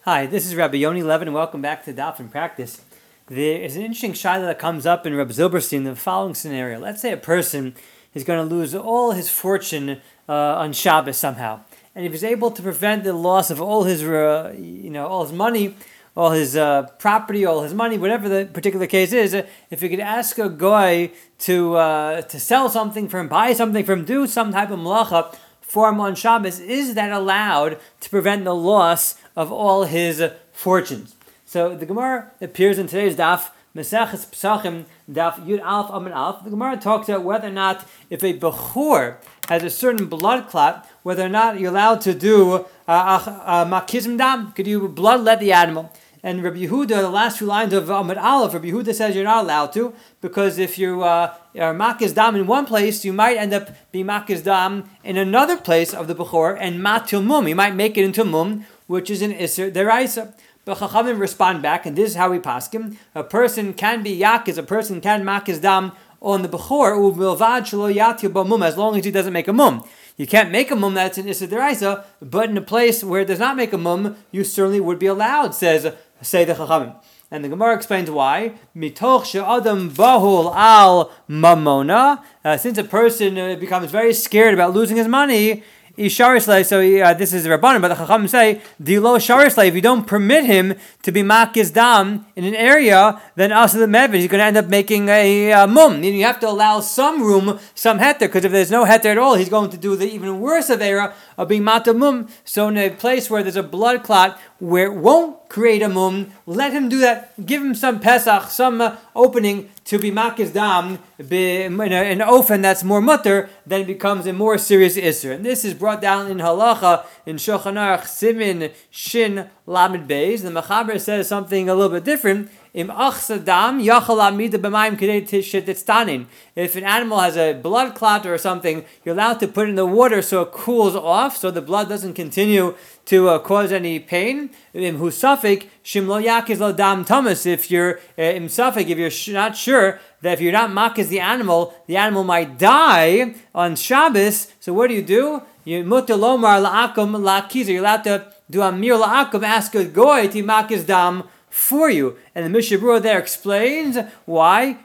Hi, this is Rabbi Yoni Levin, and welcome back to Daf in Practice. There is an interesting shaila that comes up in Reb Zilberstein in the following scenario. Let's say a person is going to lose all his fortune on Shabbos somehow, and if he's able to prevent the loss of all his, all his money, all his property, all his money, whatever the particular case is, if he could ask a guy to sell something for him, buy something for him, do some type of malacha for him on Shabbos, is that allowed to prevent the loss of all his fortunes? So the Gemara appears in today's Daf, Maseches Pesachim, Daf Yud Alf Amud Alf. The Gemara talks about whether or not if a Bechor has a certain blood clot, whether or not you're allowed to do makizim dam. Could you bloodlet the animal? And Rabbi Yehuda, the last few lines of Amud Aleph, Rabbi Yehuda says you're not allowed to, because if you are makiz dam in one place, you might end up being makiz dam in another place of the Bechor, and matil mum. You might make it into mum, which is an Isser Deraisa. But Chachamim respond back, and this is how we paskim: a person can be yakiz, a person can makiz dam on the Bechor, u'bilvad shelo yatil ba mum, as long as he doesn't make a mum. You can't make a mum that's an Isser Deraisa, but in a place where it does not make a mum, you certainly would be allowed, say the Chachamim. And the Gemara explains why. Mitoch she'adam bahul al mamona. Since a person becomes very scared about losing his money, this is the Rabbanan, but the Chacham say, Dilo Sharisle, if you don't permit him to be makiz dam in an area, then also the Mevin, he's going to end up making a mum. You have to allow some room, some heter, because if there's no heter at all, he's going to do the even worse of era of being mata mum. So in a place where there's a blood clot, where it won't create a mum, let him do that. Give him some Pesach, some opening to be makiz dam in an ofen that's more mutter, then it becomes a more serious isser. And this is brought down in halacha in Shulchan Aruch Simin Shin Lamed Beis. The Mechaber says something a little bit different. Im achsadam yachal amida b'mayim kedei tishet. If an animal has a blood clot or something, you're allowed to put it in the water so it cools off, so the blood doesn't continue to cause any pain. Im husafik shim lo yakiz lo dam tamas. If you're im safik, if you're not sure that if you're not makiz the animal might die on Shabbos. So what do? You mutar lomar la'akum la'kizer. You're allowed to do amir la'akum, ask a goy to makiz dam for you. And the Mishnah Berurah there explains why.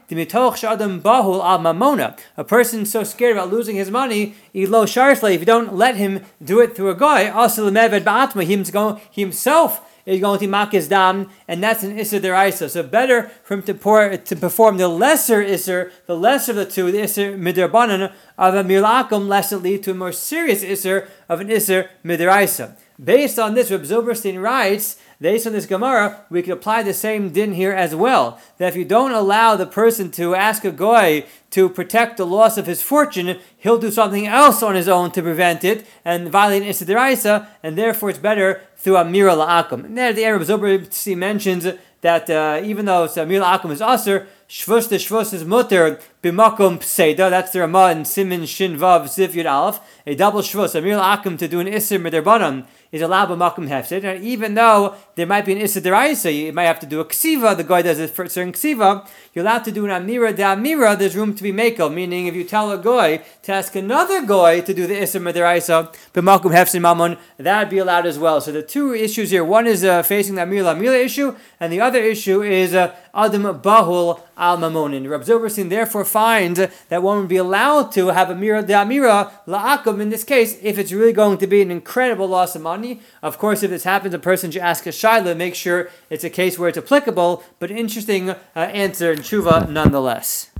A person so scared about losing his money, if you don't let him do it through a guy, he himself is going to makiz dam, and that's an Isser Deraisa. So better for him to perform the lesser Isser, the lesser of the two, the Isser Midrabanan of a Mirlakum, lest it lead to a more serious Isser of an Isser Midaraisa. Based on this, Reb Zilberstein writes, based on this Gemara, we could apply the same din here as well. That if you don't allow the person to ask a goy to protect the loss of his fortune, he'll do something else on his own to prevent it and violate Isser Deraisa, and therefore it's better through Amira La'akum. And there at the end, Reb Zilberstein mentions that even though Amira La'akum is Aser, Shvus to Shvus is Mutter, B'makom Pseida, that's the Ramah in Simin Shin Vav Sif Yud Aleph, a double Shvus, Amira La'akum to do an Isser Midrabanan is allowed b'makom hefsid, and even though there might be an Isser Deraisa, you might have to do a ksiva, the guy does it for a certain ksiva, you're allowed to do an amira da'amira, there's room to be makel, meaning if you tell a guy to ask another guy to do the Isser Deraisa, b'makom hefsid mamon, that would be allowed as well. So the two issues here, one is facing the amira da'amira issue, and the other issue is adam bahul al mamonin. Reb Zilberstein therefore finds that one would be allowed to have amira da'amira la'akum in this case, if it's really going to be an incredible loss of money. Of course, if this happens, a person should ask a shaila, make sure it's a case where it's applicable, but interesting answer in tshuva nonetheless.